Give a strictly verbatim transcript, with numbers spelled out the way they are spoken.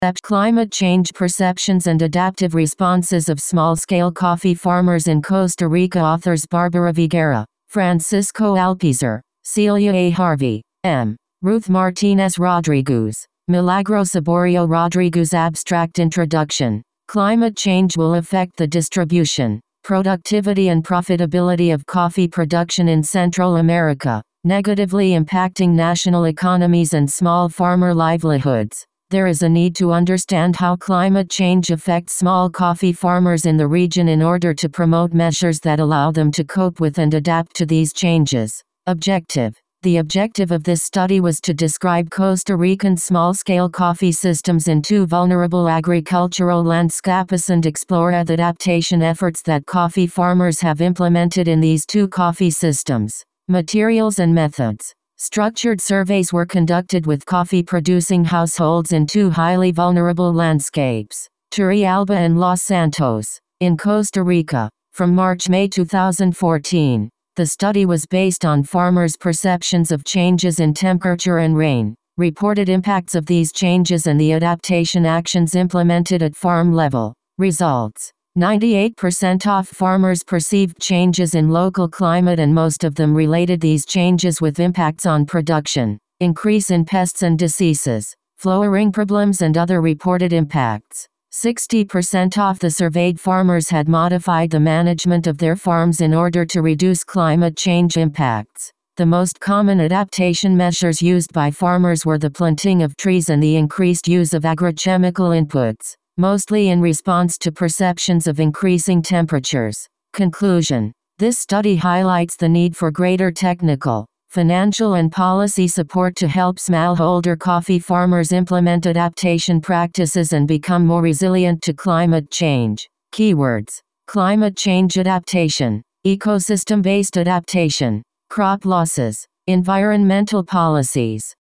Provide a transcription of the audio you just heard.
Climate change perceptions and adaptive responses of small-scale coffee farmers in Costa Rica. Authors Barbara Viguera, Francisco Alpizar, Celia A. Harvey, M. Ruth Martinez Rodriguez, Milagro Saborio Rodriguez. Abstract Introduction. Climate change will affect the distribution, productivity and profitability of coffee production in Central America, negatively impacting national economies and small farmer livelihoods. There is a need to understand how climate change affects small coffee farmers in the region in order to promote measures that allow them to cope with and adapt to these changes. Objective. The objective of this study was to describe Costa Rican small-scale coffee systems in two vulnerable agricultural landscapes and explore the adaptation efforts that coffee farmers have implemented in these two coffee systems. Materials and methods. Structured surveys were conducted with coffee-producing households in two highly vulnerable landscapes, Turrialba and Los Santos, in Costa Rica, from March-May two thousand fourteen. The study was based on farmers' perceptions of changes in temperature and rain, reported impacts of these changes and the adaptation actions implemented at farm level. Results. ninety-eight percent of farmers perceived changes in local climate, and most of them related these changes with impacts on production, increase in pests and diseases, flowering problems and other reported impacts. sixty percent of the surveyed farmers had modified the management of their farms in order to reduce climate change impacts. The most common adaptation measures used by farmers were the planting of trees and the increased use of agrochemical inputs, mostly in response to perceptions of increasing temperatures. Conclusion. This study highlights the need for greater technical, financial and policy support to help smallholder coffee farmers implement adaptation practices and become more resilient to climate change. Keywords: climate change adaptation, ecosystem-based adaptation, crop losses, environmental policies.